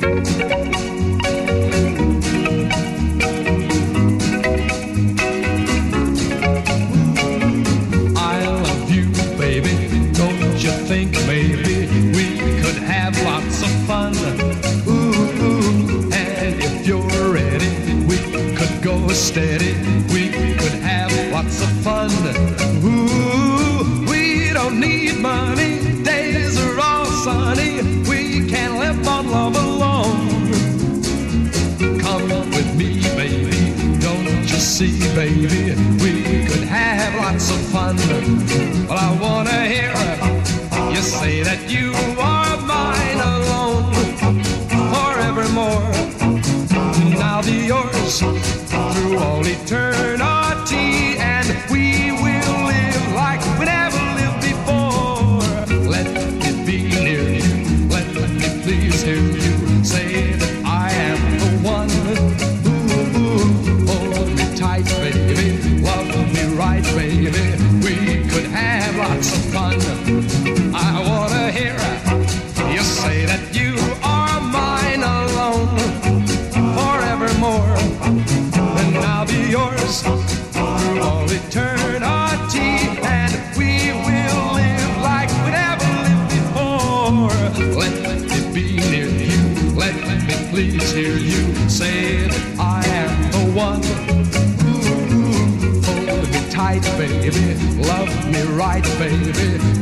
Think maybe we could have lots of fun. Ooh, and if you're ready, we could go steady. We could have lots of fun. Ooh, we don't need money. Days are all sunny. We can live on love alone. Come with me, baby. Don't you see, baby? We could have lots of fun. Well, I wanna hear you say that you are mine alone, forevermore. I'll be yours through all eternity, and we will live like we never lived before. Let me be near you, let me please hear you say that I am the one. Ooh, hold me tight, baby, love me right, baby. We could have lots of fun. I wanna hear you say that you are mine alone, forevermore. And I'll be yours through all eternity, and we will live like we never lived before. Let me be near you, let me please hear you say that I am the one. Ooh, hold me tight, baby, love me right, baby.